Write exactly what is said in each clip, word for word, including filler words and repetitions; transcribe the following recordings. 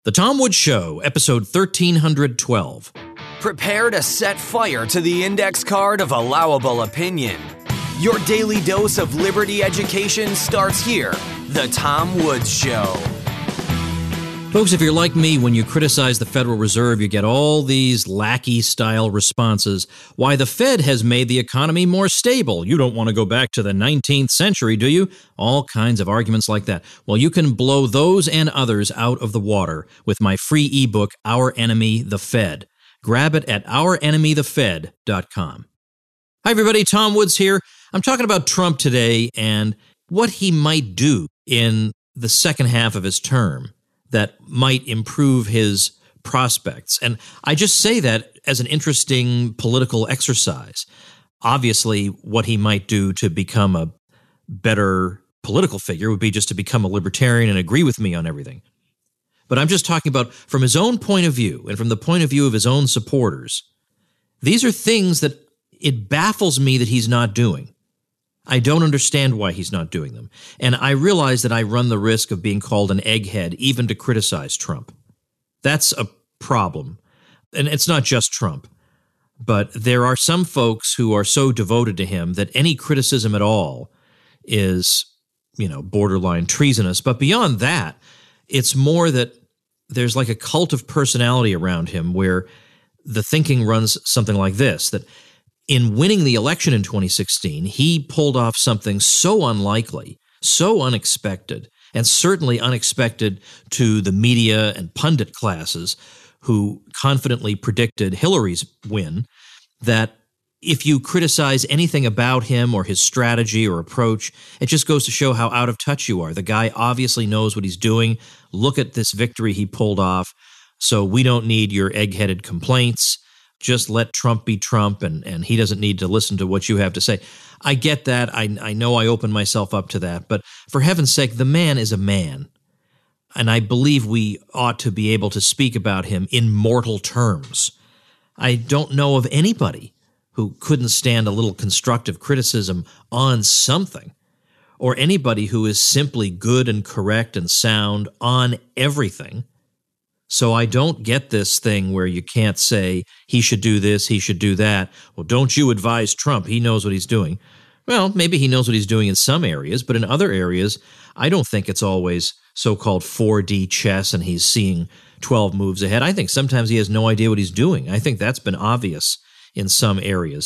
The Tom Woods Show, episode thirteen twelve. Prepare to set fire to the index card of allowable opinion. Your daily dose of liberty education starts here. The Tom Woods Show. Folks, if you're like me, when you criticize the Federal Reserve, you get all these lackey-style responses. Why, the Fed has made the economy more stable. You don't want to go back to the nineteenth century, do you? All kinds of arguments like that. Well, you can blow those and others out of the water with my free ebook, Our Enemy, the Fed. Grab it at our enemy the fed dot com. Hi, everybody. Tom Woods here. I'm talking about Trump today and what he might do in the second half of his term that might improve his prospects. And I just say that as an interesting political exercise. Obviously, what he might do to become a better political figure would be just to become a libertarian and agree with me on everything. But I'm just talking about from his own point of view and from the point of view of his own supporters. These are things that it baffles me that he's not doing. I don't understand why he's not doing them. And I realize that I run the risk of being called an egghead even to criticize Trump. That's a problem. And it's not just Trump. But there are some folks who are so devoted to him that any criticism at all is, you know, borderline treasonous. But beyond that, it's more that there's like a cult of personality around him where the thinking runs something like this, that in winning the election in twenty sixteen, he pulled off something so unlikely, so unexpected, and certainly unexpected to the media and pundit classes who confidently predicted Hillary's win, that if you criticize anything about him or his strategy or approach, it just goes to show how out of touch you are. The guy obviously knows what he's doing. Look at this victory he pulled off. So we don't need your egg-headed complaints. Just let Trump be Trump, and, and he doesn't need to listen to what you have to say. I get that. I, I know I open myself up to that. But for heaven's sake, the man is a man. And I believe we ought to be able to speak about him in mortal terms. I don't know of anybody who couldn't stand a little constructive criticism on something, or anybody who is simply good and correct and sound on everything. So I don't get this thing where you can't say, he should do this, he should do that. Well, don't you advise Trump? He knows what he's doing. Well, maybe he knows what he's doing in some areas, but in other areas, I don't think it's always so-called four D chess and he's seeing twelve moves ahead. I think sometimes he has no idea what he's doing. I think that's been obvious in some areas.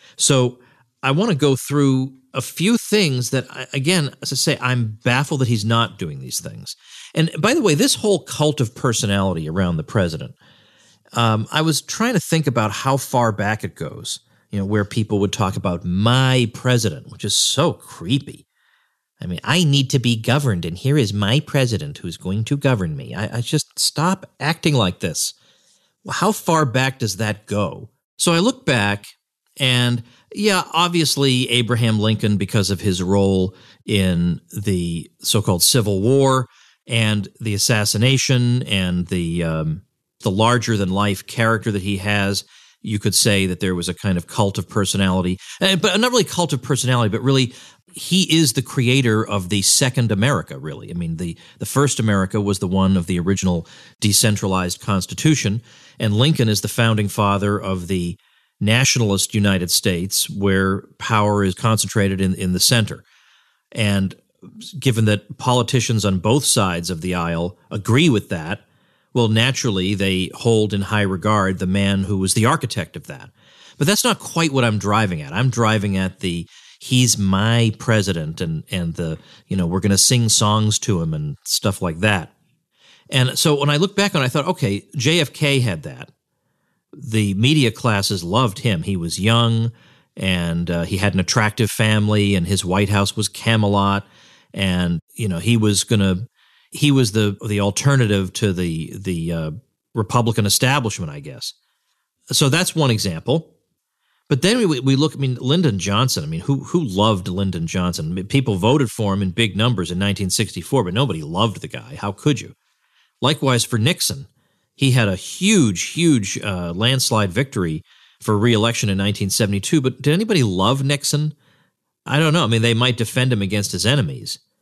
So I want to go through a few things that, again, as I say, I'm baffled that he's not doing these things. And by the way, this whole cult of personality around the president, um, I was trying to think about how far back it goes, you know, where people would talk about my president, which is so creepy. I mean, I need to be governed, and here is my president who's going to govern me. I, I just stop acting like this. How far back does that go? So I look back, and yeah, obviously Abraham Lincoln, because of his role in the so-called Civil War and the assassination and the um, the larger-than-life character that he has, you could say that there was a kind of cult of personality. Uh, but not really cult of personality, but really he is the creator of the second America, really. I mean, the, the first America was the one of the original decentralized Constitution, and Lincoln is the founding father of the nationalist United States, where power is concentrated in, in the center. And given that politicians on both sides of the aisle agree with that, well, naturally, they hold in high regard the man who was the architect of that. But that's not quite what I'm driving at. I'm driving at the, he's my president, and, and the, you know, we're going to sing songs to him and stuff like that. And so when I look back on it, I thought, okay, J F K had that. The media classes loved him. He was young, and uh, he had an attractive family, and his White House was Camelot, and you know he was gonna, he was the the alternative to the the uh, Republican establishment, I guess. So that's one example. But then we we look. I mean, Lyndon Johnson. I mean, who who loved Lyndon Johnson? I mean, people voted for him in big numbers in nineteen sixty-four, but nobody loved the guy. How could you? Likewise for Nixon. He had a huge, huge uh, landslide victory for re-election in nineteen seventy-two, but did anybody love Nixon? I don't know. I mean, they might defend him against his enemies,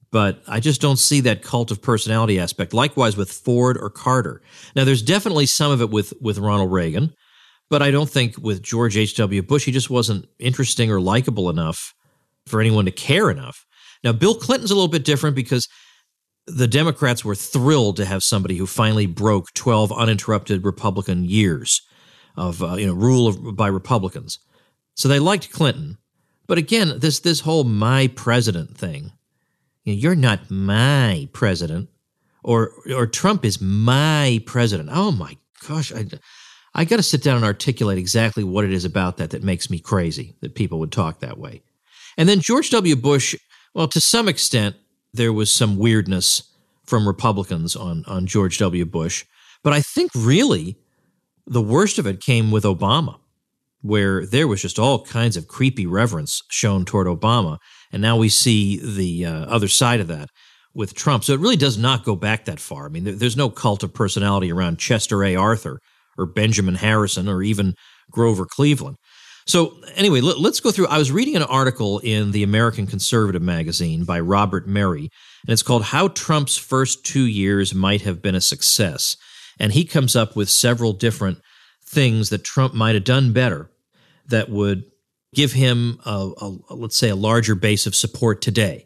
but I just don't see that cult of personality aspect. Likewise with Ford or Carter. Now, there's definitely some of it with, with Ronald Reagan, but I don't think with George H W. Bush, he just wasn't interesting or likable enough for anyone to care enough. Now, Bill Clinton's a little bit different because the Democrats were thrilled to have somebody who finally broke twelve uninterrupted Republican years of uh, you know rule of, by Republicans. So they liked Clinton. But again, this this whole my president thing, you know, you're not my president, or or Trump is my president. Oh my gosh, I, I got to sit down and articulate exactly what it is about that that makes me crazy that people would talk that way. And then George W. Bush, well, to some extent, there was some weirdness from Republicans on, on George W. Bush. But I think really the worst of it came with Obama, where there was just all kinds of creepy reverence shown toward Obama. And now we see the uh, other side of that with Trump. So it really does not go back that far. I mean, there, there's no cult of personality around Chester A. Arthur or Benjamin Harrison or even Grover Cleveland. So anyway, let, let's go through. I was reading an article in the American Conservative magazine by Robert Merry, and it's called How Trump's First Two Years Might Have Been a Success. And he comes up with several different things that Trump might have done better that would give him, a, a, let's say, a larger base of support today.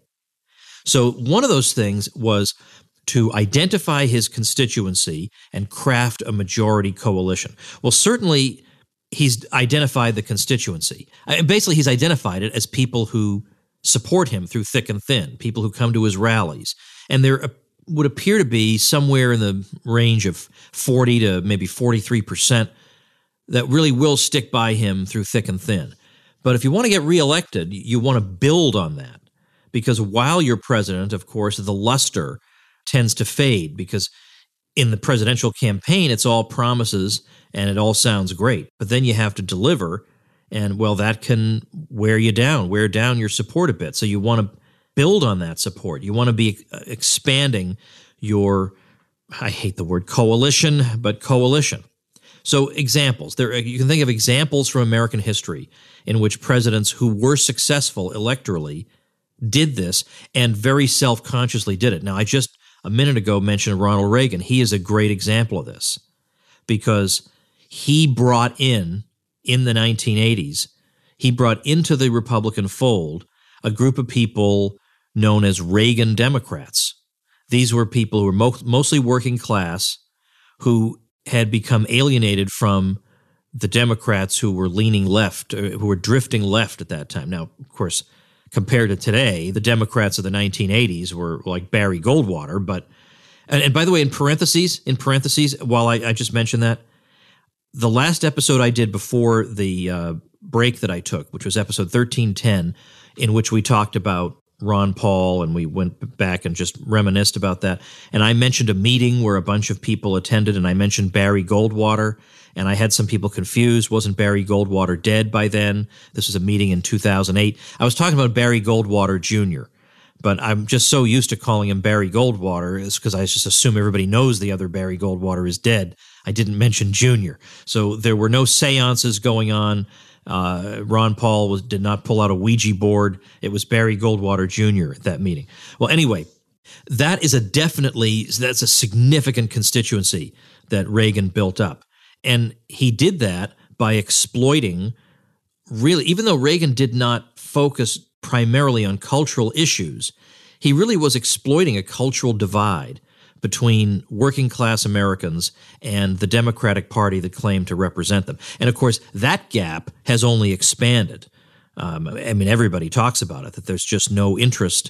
So one of those things was to identify his constituency and craft a majority coalition. Well, certainly he's identified the constituency. Basically, he's identified it as people who support him through thick and thin, people who come to his rallies. And there would appear to be somewhere in the range of forty to maybe forty-three percent that really will stick by him through thick and thin. But if you want to get reelected, you want to build on that. Because while you're president, of course, the luster tends to fade because in the presidential campaign, it's all promises and it all sounds great. But then you have to deliver, and, well, that can wear you down, wear down your support a bit. So you want to build on that support. You want to be expanding your, I hate the word coalition, but coalition. So examples. There, you can think of examples from American history in which presidents who were successful electorally did this and very self-consciously did it. Now, I just a minute ago mentioned Ronald Reagan. He is a great example of this because he brought in, in the nineteen eighties, he brought into the Republican fold a group of people known as Reagan Democrats. These were people who were mo- mostly working class who had become alienated from the Democrats who were leaning left, uh, who were drifting left at that time. Now, of course, compared to today, the Democrats of the nineteen eighties were like Barry Goldwater. But, and, and by the way, in parentheses, in parentheses, while I, I just mentioned that, the last episode I did before the uh, break that I took, which was episode thirteen ten, in which we talked about Ron Paul and we went back and just reminisced about that. And I mentioned a meeting where a bunch of people attended, and I mentioned Barry Goldwater. And I had some people confused. Wasn't Barry Goldwater dead by then? This was a meeting in two thousand eight. I was talking about Barry Goldwater Junior, but I'm just so used to calling him Barry Goldwater is because I just assume everybody knows the other Barry Goldwater is dead. I didn't mention Junior. So there were no seances going on. Uh, Ron Paul was, did not pull out a Ouija board. It was Barry Goldwater Junior at that meeting. Well, anyway, that is a definitely, that's a significant constituency that Reagan built up. And he did that by exploiting, really, even though Reagan did not focus primarily on cultural issues, he really was exploiting a cultural divide between working class Americans and the Democratic Party that claimed to represent them. And of course, that gap has only expanded. Um, I mean, everybody talks about it, that there's just no interest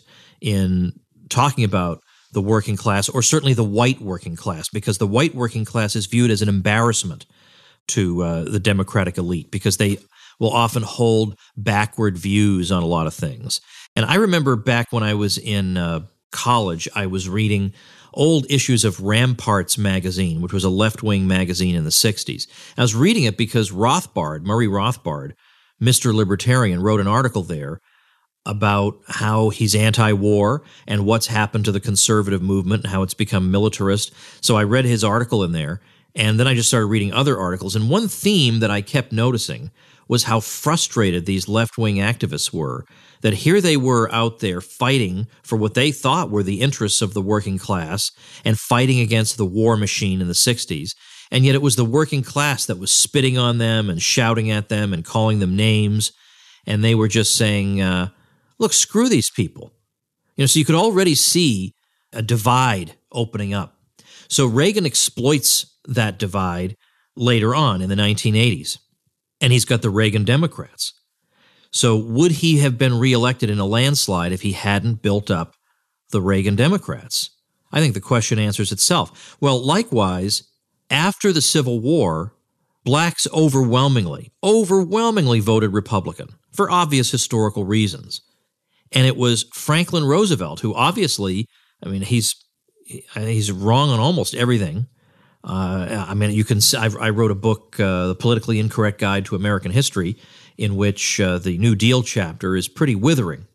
in talking about the working class, or certainly the white working class, because the white working class is viewed as an embarrassment to uh, the Democratic elite because they will often hold backward views on a lot of things. And I remember back when I was in uh, college, I was reading old issues of Ramparts magazine, which was a left-wing magazine in the sixties. I was reading it because Rothbard, Murray Rothbard, Mister Libertarian, wrote an article there about how he's anti-war and what's happened to the conservative movement and how it's become militarist. So I read his article in there, And then I just started reading other articles. And one theme that I kept noticing was how frustrated these left-wing activists were, that here they were out there fighting for what they thought were the interests of the working class and fighting against the war machine in the sixties. And yet it was the working class that was spitting on them and shouting at them and calling them names. And they were just saying, uh, look, screw these people. You know, so you could already see a divide opening up. So Reagan exploits that divide later on in the nineteen eighties. And he's got the Reagan Democrats. So would he have been reelected in a landslide if he hadn't built up the Reagan Democrats? I think the question answers itself. Well, likewise, after the Civil War, blacks overwhelmingly, overwhelmingly voted Republican for obvious historical reasons. And it was Franklin Roosevelt who obviously, I mean, he's he's wrong on almost everything. Uh, I mean, you can. I, I wrote a book, uh, The Politically Incorrect Guide to American History, in which uh, the New Deal chapter is pretty withering.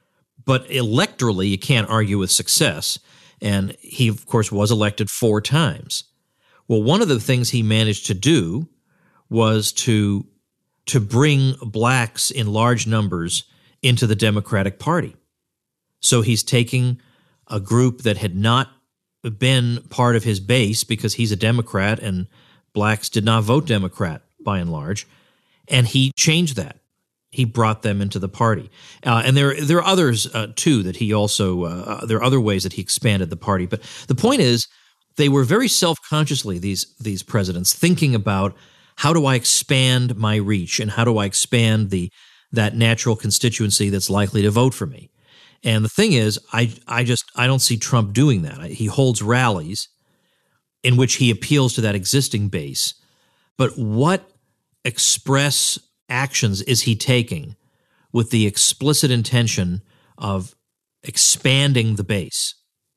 But electorally, you can't argue with success. And he, of course, was elected four times. Well, one of the things he managed to do was to to bring blacks in large numbers into the Democratic Party. So he's taking a group that had not been part of his base because he's a Democrat and blacks did not vote Democrat by and large, and he changed that. He brought them into the party. Uh, and there, there are others, uh, too, that he also, uh, there are other ways that he expanded the party. But the point is, they were very self-consciously, these, these presidents, thinking about how do I expand my reach and how do I expand the that natural constituency that's likely to vote for me. And the thing is, I I just I don't see Trump doing that. He holds rallies in which he appeals to that existing base. But what express actions is he taking with the explicit intention of expanding the base?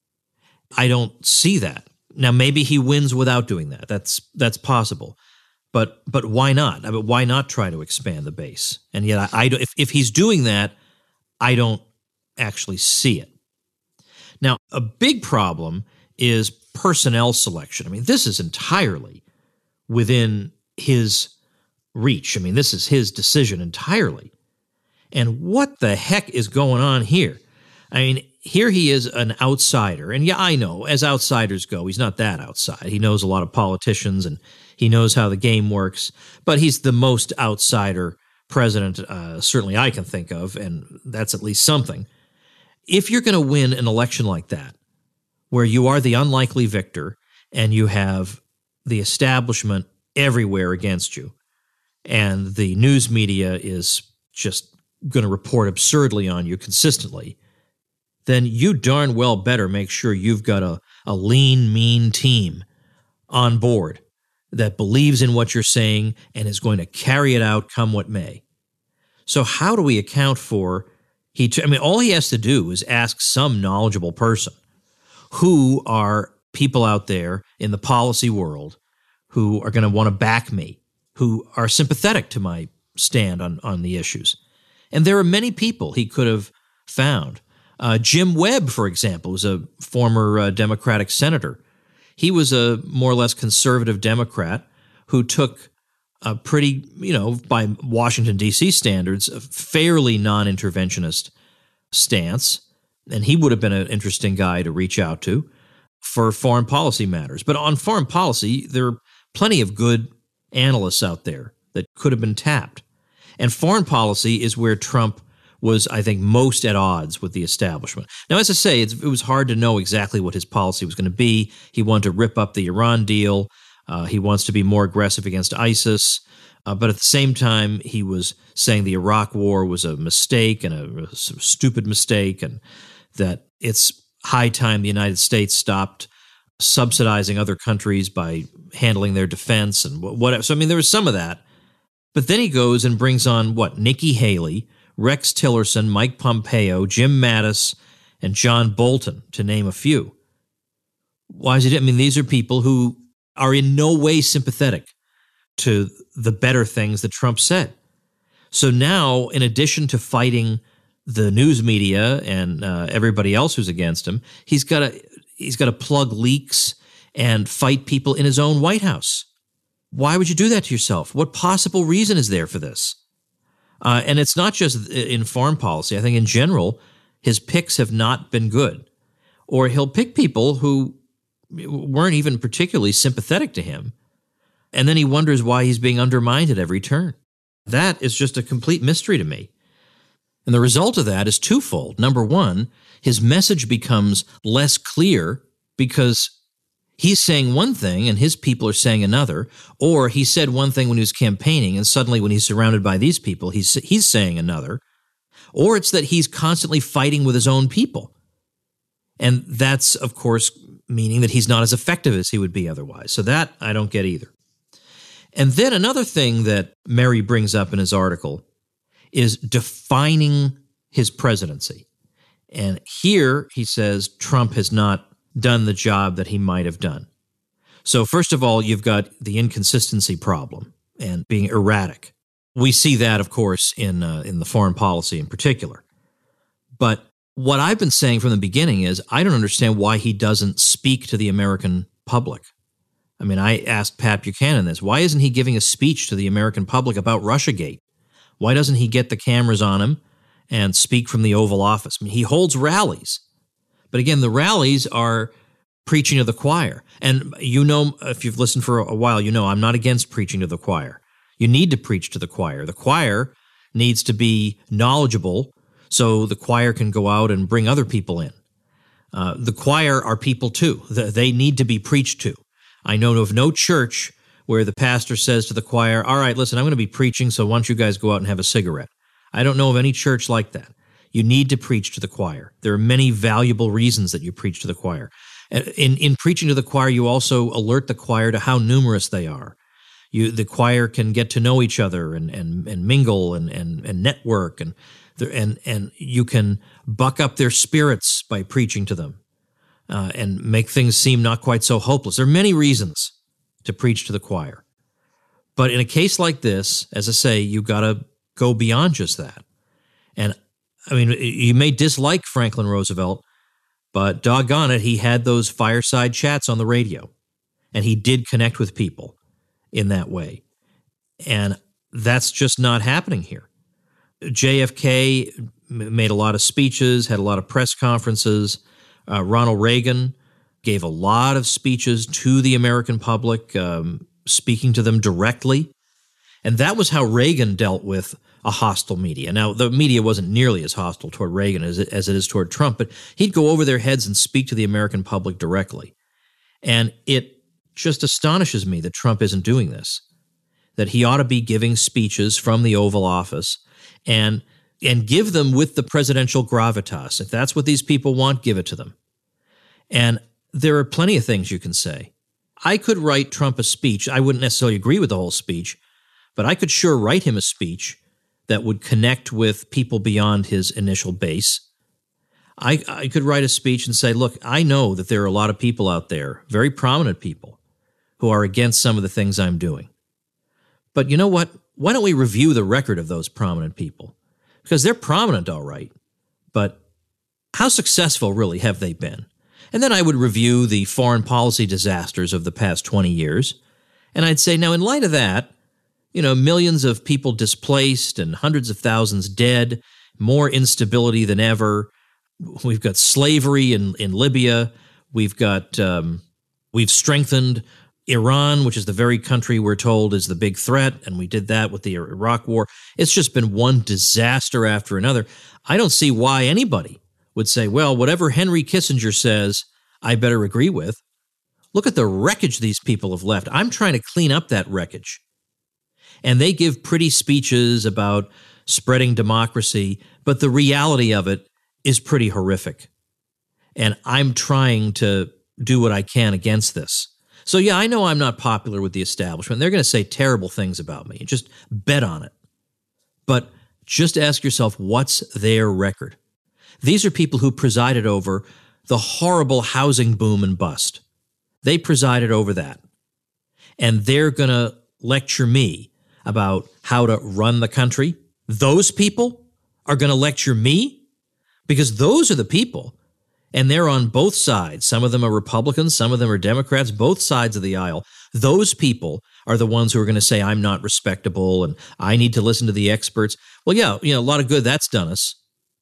I don't see that. Now, maybe he wins without doing that. That's that's possible. But but why not? I mean, why not try to expand the base? And yet, I, I if if he's doing that, I don't actually see it. Now, a big problem is personnel selection. I mean, this is entirely within his reach. I mean, this is his decision entirely. And what the heck is going on here? I mean, here he is an outsider. And yeah, I know, as outsiders go, he's not that outside. He knows a lot of politicians and he knows how the game works, but he's the most outsider president uh, certainly I can think of, and that's at least something. If you're going to win an election like that, where you are the unlikely victor and you have the establishment everywhere against you, and the news media is just going to report absurdly on you consistently, then you darn well better make sure you've got a, a lean, mean team on board that believes in what you're saying and is going to carry it out come what may. So how do we account for He, I mean, all he has to do is ask some knowledgeable person who are people out there in the policy world who are going to want to back me, who are sympathetic to my stand on, on the issues. And there are many people he could have found. Uh, Jim Webb, for example, was a former uh, Democratic senator. He was a more or less conservative Democrat who took a pretty, you know, by Washington, D C standards, a fairly non-interventionist stance. And he would have been an interesting guy to reach out to for foreign policy matters. But on foreign policy, there are plenty of good analysts out there that could have been tapped. And foreign policy is where Trump was, I think, most at odds with the establishment. Now, as I say, it's, it was hard to know exactly what his policy was going to be. He wanted to rip up the Iran deal. Uh, he wants to be more aggressive against ISIS. Uh, but at the same time, he was saying the Iraq war was a mistake and a, a stupid mistake, and that it's high time the United States stopped subsidizing other countries by handling their defense and whatever. So, I mean, there was some of that. But then he goes and brings on, what, Nikki Haley, Rex Tillerson, Mike Pompeo, Jim Mattis, and John Bolton, to name a few. Why is it? I mean, these are people who are in no way sympathetic to the better things that Trump said. So now, in addition to fighting the news media and uh, everybody else who's against him, he's got to he's got to plug leaks and fight people in his own White House. Why would you do that to yourself? What possible reason is there for this? Uh, and it's not just in foreign policy. I think in general, his picks have not been good. Or he'll pick people who weren't even particularly sympathetic to him, and then he wonders why he's being undermined at every turn. That is just a complete mystery to me. And the result of that is twofold. Number one, his message becomes less clear because he's saying one thing and his people are saying another, or he said one thing when he was campaigning and suddenly when he's surrounded by these people, he's he's saying another, or it's that he's constantly fighting with his own people. And that's, of course, meaning that he's not as effective as he would be otherwise. So that I don't get either. And then another thing that Mary brings up in his article is defining his presidency. And here he says Trump has not done the job that he might have done. So first of all, you've got the inconsistency problem and being erratic. We see that, of course, in uh, in the foreign policy in particular. But what I've been saying from the beginning is I don't understand why he doesn't speak to the American public. I mean, I asked Pat Buchanan this. Why isn't he giving a speech to the American public about Russiagate? Why doesn't he get the cameras on him and speak from the Oval Office? I mean, he holds rallies. But again, the rallies are preaching to the choir. And you know, if you've listened for a while, you know I'm not against preaching to the choir. You need to preach to the choir. The choir needs to be knowledgeable so the choir can go out and bring other people in. Uh, the choir are people too. They need to be preached to. I know of no church where the pastor says to the choir, all right, listen, I'm going to be preaching, so why don't you guys go out and have a cigarette? I don't know of any church like that. You need to preach to the choir. There are many valuable reasons that you preach to the choir. In, in preaching to the choir, you also alert the choir to how numerous they are. You, the choir can get to know each other and and, and mingle and, and, and network, and, and, and you can buck up their spirits by preaching to them. Uh, and make things seem not quite so hopeless. There are many reasons to preach to the choir. But in a case like this, as I say, you've got to go beyond just that. And, I mean, you may dislike Franklin Roosevelt, but doggone it, he had those fireside chats on the radio. And he did connect with people in that way. And that's just not happening here. J F K made a lot of speeches, had a lot of press conferences. Uh, Ronald Reagan gave a lot of speeches to the American public, um, speaking to them directly. And that was how Reagan dealt with a hostile media. Now, the media wasn't nearly as hostile toward Reagan as it, as it is toward Trump, but he'd go over their heads and speak to the American public directly. And it just astonishes me that Trump isn't doing this, that he ought to be giving speeches from the Oval Office and and give them with the presidential gravitas. If that's what these people want, give it to them. And there are plenty of things you can say. I could write Trump a speech. I wouldn't necessarily agree with the whole speech, but I could sure write him a speech that would connect with people beyond his initial base. I, I could write a speech and say, look, I know that there are a lot of people out there, very prominent people, who are against some of the things I'm doing. But you know what? Why don't we review the record of those prominent people? Because they're prominent, all right, but how successful really have they been? And then I would review the foreign policy disasters of the past twenty years, and I'd say, now in light of that, you know, millions of people displaced and hundreds of thousands dead, more instability than ever. We've got slavery in, in Libya. We've got um, we've strengthened Iran, which is the very country we're told is the big threat, and we did that with the Iraq War. It's just been one disaster after another. I don't see why anybody would say, well, whatever Henry Kissinger says, I better agree with. Look at the wreckage these people have left. I'm trying to clean up that wreckage. And they give pretty speeches about spreading democracy, but the reality of it is pretty horrific. And I'm trying to do what I can against this. So yeah, I know I'm not popular with the establishment. They're going to say terrible things about me. Just bet on it. But just ask yourself, what's their record? These are people who presided over the horrible housing boom and bust. They presided over that. And they're going to lecture me about how to run the country. Those people are going to lecture me? Because those are the people. and they're on both sides. Some of them are Republicans, some of them are Democrats, both sides of the aisle. Those people are the ones who are going to say, I'm not respectable and I need to listen to the experts. Well, yeah, you know, a lot of good that's done us.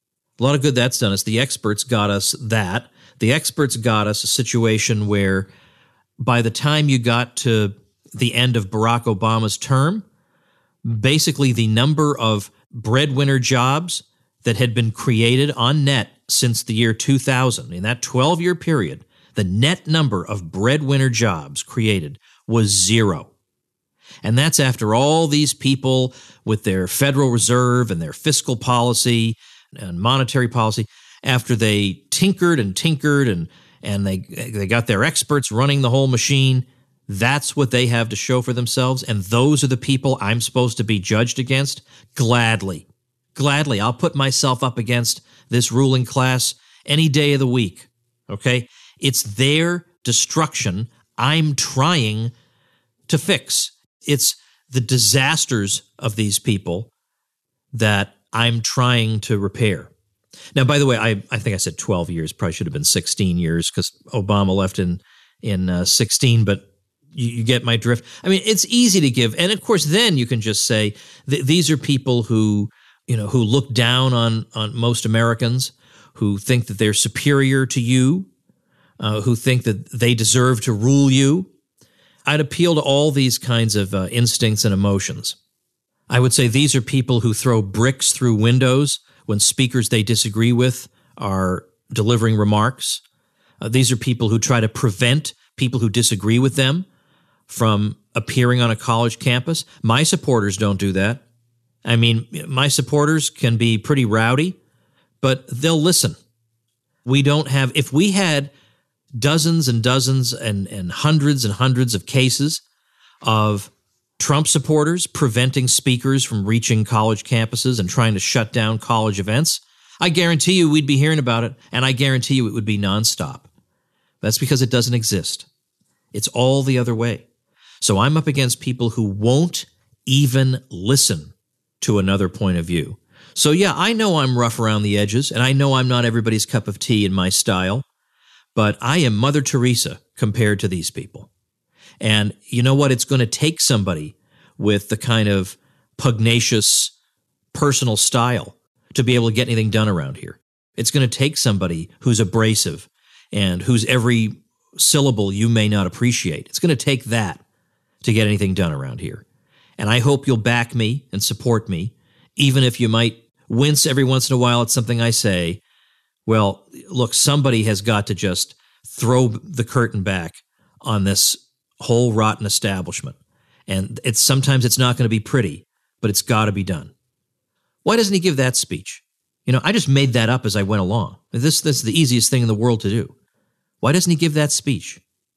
A lot of good that's done us. The experts got us that. The experts got us a situation where by the time you got to the end of Barack Obama's term, basically the number of breadwinner jobs that had been created on net since the year two thousand, in that twelve-year period, the net number of breadwinner jobs created was zero. And that's after all these people with their Federal Reserve and their fiscal policy and monetary policy, after they tinkered and tinkered and, and they, they got their experts running the whole machine, that's what they have to show for themselves. And those are the people I'm supposed to be judged against? Gladly. Gladly. I'll put myself up against this ruling class any day of the week. Okay? It's their destruction I'm trying to fix. It's the disasters of these people that I'm trying to repair. Now, by the way, I, I think I said twelve years, probably should have been sixteen years because Obama left in, in uh, sixteen, but you, you get my drift. I mean, it's easy to give. And of course, then you can just say th- these are people who, you know, who look down on, on most Americans, who think that they're superior to you, uh, who think that they deserve to rule you. I'd appeal to all these kinds of uh, instincts and emotions. I would say these are people who throw bricks through windows when speakers they disagree with are delivering remarks. Uh, these are people who try to prevent people who disagree with them from appearing on a college campus. My supporters don't do that. I mean, my supporters can be pretty rowdy, but they'll listen. We don't have, if we had dozens and dozens and, and hundreds and hundreds of cases of Trump supporters preventing speakers from reaching college campuses and trying to shut down college events, I guarantee you we'd be hearing about it, and I guarantee you it would be nonstop. That's because it doesn't exist. It's all the other way. So I'm up against people who won't even listen to another point of view. So yeah, I know I'm rough around the edges, and I know I'm not everybody's cup of tea in my style, but I am Mother Teresa compared to these people. And you know what? It's going to take somebody with the kind of pugnacious personal style to be able to get anything done around here. It's going to take somebody who's abrasive and whose every syllable you may not appreciate. It's going to take that to get anything done around here. And I hope you'll back me and support me, even if you might wince every once in a while at something I say. Well, look, somebody has got to just throw the curtain back on this whole rotten establishment. And it's sometimes it's not going to be pretty, but it's got to be done. Why doesn't he give that speech? You know, I just made that up as I went along. This, this is the easiest thing in the world to do. Why doesn't he give that speech?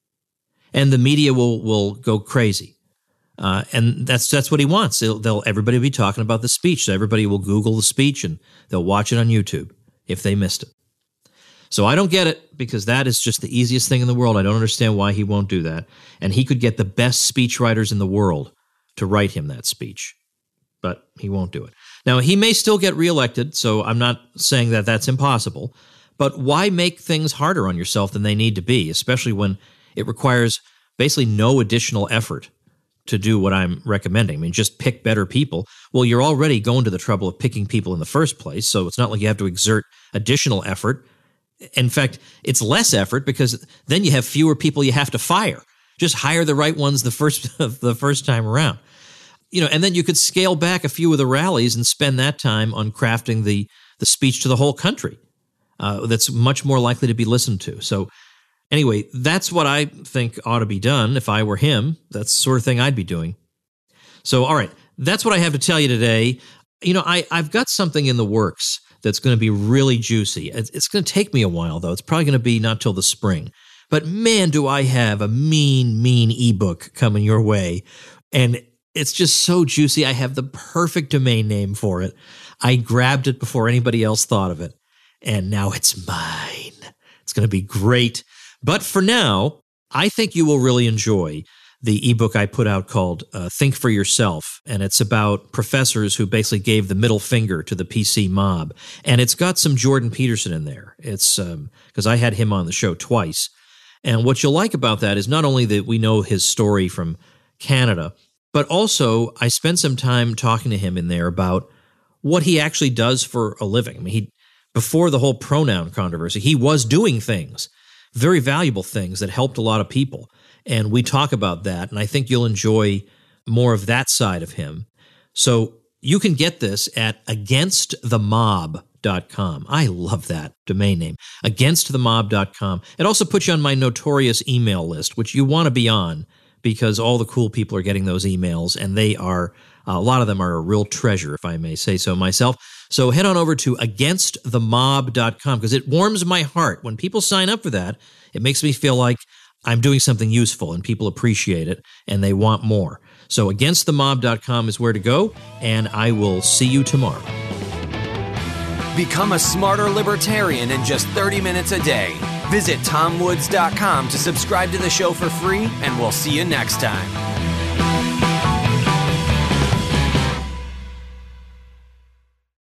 And the media will will go crazy. Uh, and that's that's what he wants. They'll, they'll everybody will be talking about the speech. So everybody will Google the speech and they'll watch it on YouTube if they missed it. So I don't get it, because that is just the easiest thing in the world. I don't understand why he won't do that. And he could get the best speechwriters in the world to write him that speech, but he won't do it. Now, he may still get reelected, so I'm not saying that that's impossible, but why make things harder on yourself than they need to be, especially when it requires basically no additional effort to do what I'm recommending? I mean, just pick better people. Well, you're already going to the trouble of picking people in the first place, so it's not like you have to exert additional effort. In fact, it's less effort because then you have fewer people you have to fire. Just hire the right ones the first the first time around. You know, and then you could scale back a few of the rallies and spend that time on crafting the the speech to the whole country. Uh, that's much more likely to be listened to. So anyway, that's what I think ought to be done. If I were him, that's the sort of thing I'd be doing. So, all right, that's what I have to tell you today. You know, I, I've got something in the works that's going to be really juicy. It's, it's going to take me a while, though. It's probably going to be not till the spring. But man, do I have a mean, mean ebook coming your way. And it's just so juicy. I have the perfect domain name for it. I grabbed it before anybody else thought of it. And now it's mine. It's going to be great. But for now, I think you will really enjoy the ebook I put out called uh, Think for Yourself. And it's about professors who basically gave the middle finger to the P C mob. And it's got some Jordan Peterson in there. It's um, because I had him on the show twice. And what you'll like about that is not only that we know his story from Canada, but also I spent some time talking to him in there about what he actually does for a living. I mean, he, before the whole pronoun controversy, he was doing things, very valuable things that helped a lot of people. And we talk about that, and I think you'll enjoy more of that side of him. So you can get this at against the mob dot com. I love that domain name, against the mob dot com. It also puts you on my notorious email list, which you want to be on because all the cool people are getting those emails, and they are, a lot of them are a real treasure, if I may say so myself. So head on over to against the mob dot com because it warms my heart. When people sign up for that, it makes me feel like I'm doing something useful and people appreciate it and they want more. So against the mob dot com is where to go, and I will see you tomorrow. Become a smarter libertarian in just thirty minutes a day. Visit tom woods dot com to subscribe to the show for free, and we'll see you next time.